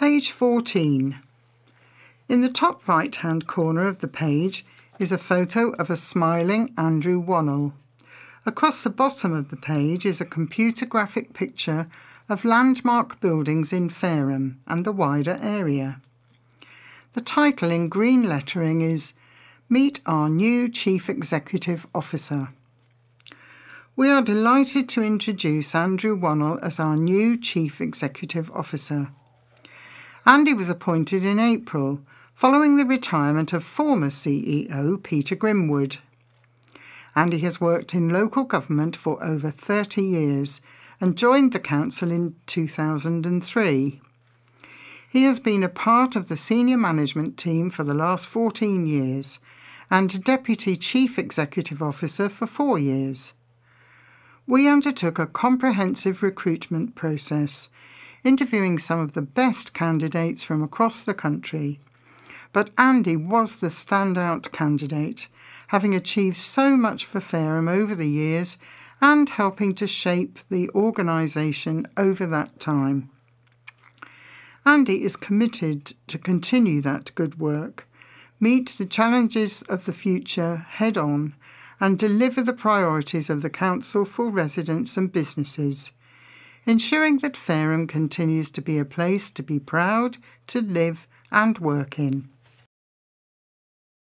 Page 14. In the top right-hand corner of the page is a photo of a smiling Andrew Wannell. Across the bottom of the page is a computer graphic picture of landmark buildings in Fareham and the wider area. The title in green lettering is Meet Our New Chief Executive Officer. We are delighted to introduce Andrew Wannell as our new Chief Executive Officer. Andy was appointed in April, following the retirement of former CEO Peter Grimwood. Andy has worked in local government for over 30 years and joined the council in 2003. He has been a part of the senior management team for the last 14 years and Deputy Chief Executive Officer for 4 years. We undertook a comprehensive recruitment process, interviewing some of the best candidates from across the country. But Andy was the standout candidate, having achieved so much for Fareham over the years and helping to shape the organisation over that time. Andy is committed to continue that good work, meet the challenges of the future head-on, and deliver the priorities of the council for residents and businesses, ensuring that Fareham continues to be a place to be proud to live and work in.